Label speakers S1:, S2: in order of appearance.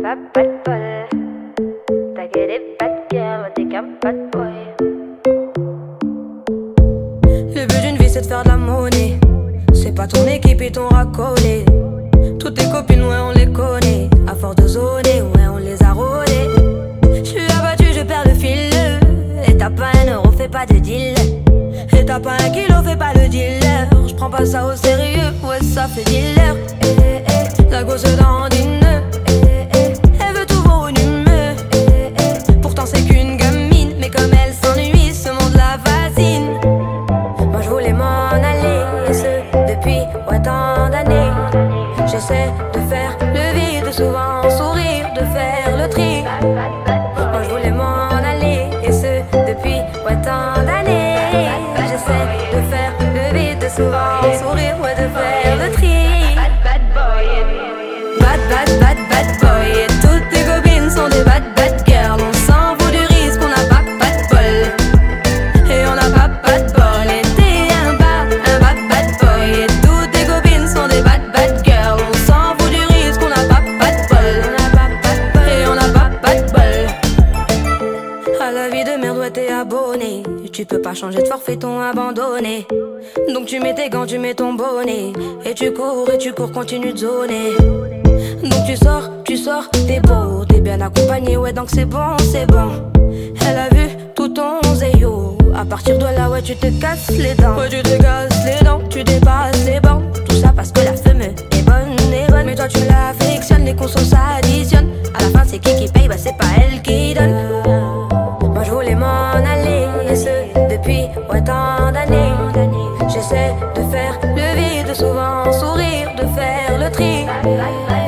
S1: pas de bol. T'as que des bad girls, t'es qu'un bad boy.
S2: Le but d'une vie c'est de faire de la monnaie. C'est pas ton équipe et ton racolé. Toutes tes copines, ouais, on les connaît. À force de zoner, ouais, on les a rôlées. J'suis abattu, je perds le fil. Et t'as pas un euro, fais pas de deal. Et t'as pas un kilo, fais pas le dealer. J'prends pas ça au sérieux, ouais, ça fait dealer. La gosse dandine. Elle veut tout volumineux. Pourtant c'est qu'une gamine. Mais comme elle s'ennuie, ce monde la fascine. Moi je voulais m'en aller, et ce depuis tant d'années. J'essaie de faire le vide, souvent sourire, de faire le tri. Moi je voulais m'en aller, et ce depuis tant d'années. J'essaie de faire le vide, souvent sourire, ouais, de faire le tri.
S1: Bad boy.
S2: Bad boy. Et toutes tes copines sont des bad girls. On s'en fout du risque, on n'a pas de bol. Et on n'a pas de bol. Et t'es un bad boy. Et toutes tes copines sont des bad girls. On s'en fout du risque, on n'a pas de bol. Et on n'a pas de bol. À la vie de merde, ouais, t'es abonné. Tu peux pas changer de forfait, t'ont abandonné. Donc tu mets tes gants, tu mets ton bonnet. Et tu cours, continue de zoner. Donc tu sors, t'es beau, t'es bien accompagné, ouais, donc c'est bon. Elle a vu tout ton zéyo. À partir de là, ouais, tu te casses les dents. Ouais, tu te casses les dents, tu dépasses les bancs. Tout ça parce que la femme est bonne. Mais toi tu l'affectionnes, les consos s'additionnent. À la fin c'est qui paye, bah c'est pas elle qui donne. Moi je voulais m'en aller, et ce depuis tant d'années. J'essaie de faire le vide, souvent sourire, de faire le tri.